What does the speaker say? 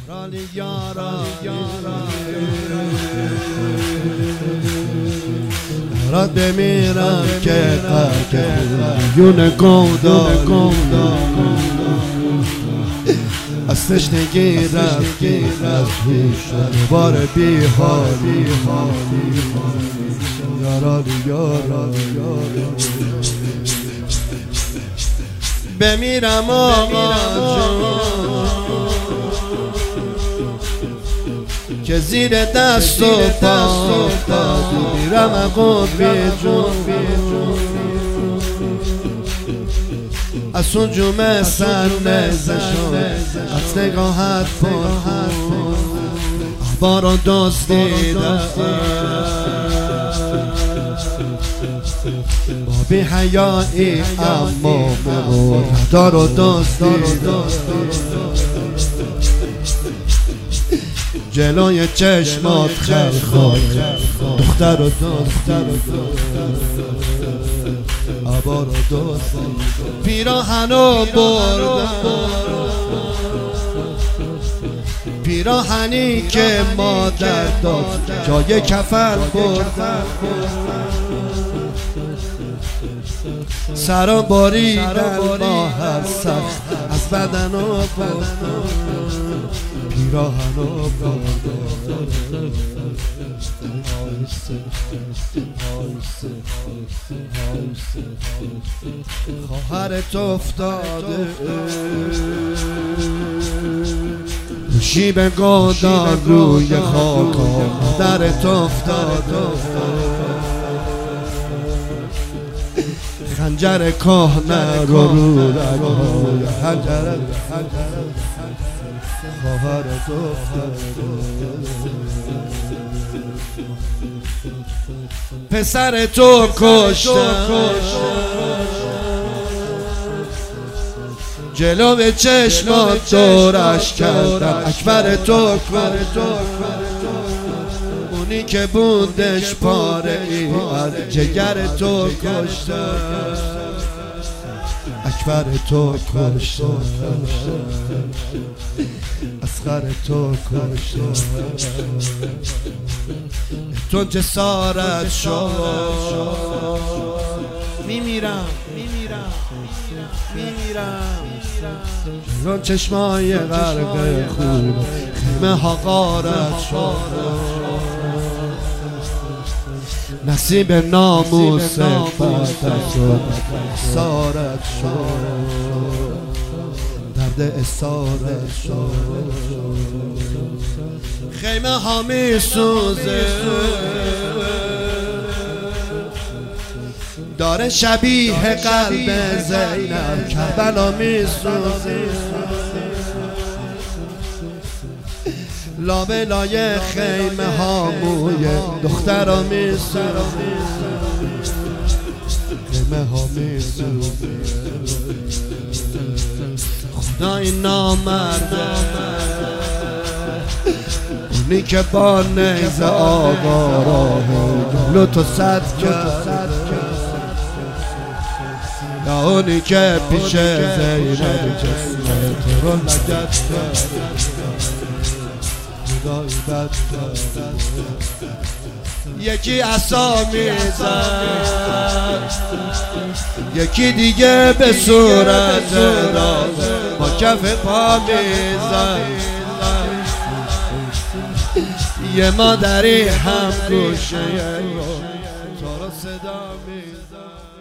را بمیرم که قرقیون گودار از تشنگی رفتی از هیچ بار بی حالی بمیرم آقا که زیر دست و پا میرم اقا بیجون از اون جمعه سر نزشون از نگاهت پرخون اخبارو دزدیدم با بی حیایی اما دارو دزدیدم جلوی چشمات خلخال دختر و عبار و دوست پیراهنو بردم پیراهنی که مادر داد جای کفن بردم سرم باریدن با هر سخت از بدنو بردم پیراهنو بردم خواهرت افتاده شیب گودار روی خاک درت افتاده خنجر کهنه رو رگهای خنجر خواهرت افتاده پسر تو کشتم جلو چشمات دورش کردم اکبر تو اونی که بودش پاره ای از جگر تو کشتم اکبر تو کشتم اصغر تو کشتم تو جسارت شد میمیرم جلو چشمای غرق خون خیمه ها غارت شد نصیب ناموس فتح شد سارت شد درد اسارت شد خیمه ها می سوزه داره شبیه قلب زینب کربلا می سوزه لابلای خیمه ها موی دخترا می سوزه خیمه ها می سوزه خدای نامرده اونی که با نیزه آقا راه جلو تو صد کرد یا اونی که پیش زینب جسم تو رو لگت خدای بد یکی عصا میزد یکی دیگه به صورت راز با کف پا میزد یه مادری هم گوشه تو رو صدا میزد